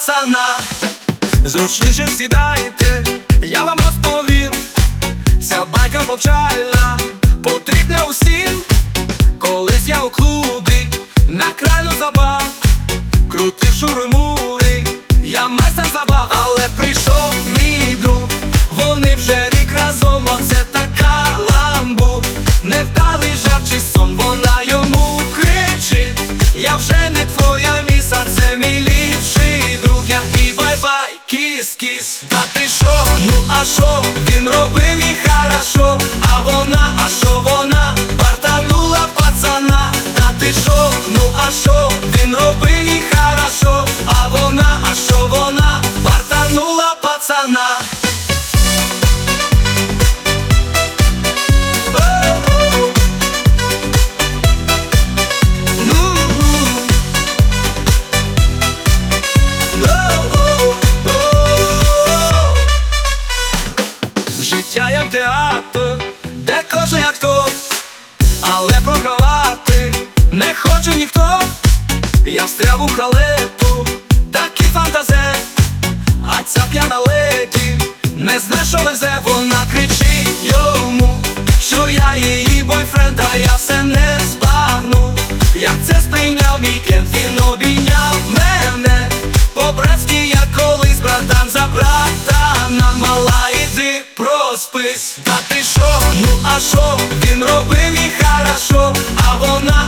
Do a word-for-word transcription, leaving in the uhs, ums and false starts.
пацана. Зручніше сідайте, я вам розповім. Ця байка повчальна, потрібна усім. Колись я у клубі на краю забав, крутив шурмури, я майстер забав. Але прийшов мій друг, вони вже рік разом. Оце така ламбу, невдалий жарт чи сон. Вона йому кричить: я вже не твоя міса, це мій ліпший друг. Я і бай-бай, кіс-кіс. Та ти шо, ну а шо, він робив і хорошо. А вона, а шо вона, бартанула пацана. Та ти шо, ну а шо, він робив і хорошо. А вона, а шо вона, бартанула пацана. Життя як театр, де кожен актор, але програвати не хоче ніхто. Я встряв у халепу, такий фантазе, а ця п'яна леді не знає, що везе. Вона кричить йому, що я її бойфренд, а я все не збагну. Як це сприйняв мій кент, він обійняв мене по-братськи, як колись братан за братана. Мала, іди проспись. Та ти шо, ну а шо, він робив і хорошо. А вона,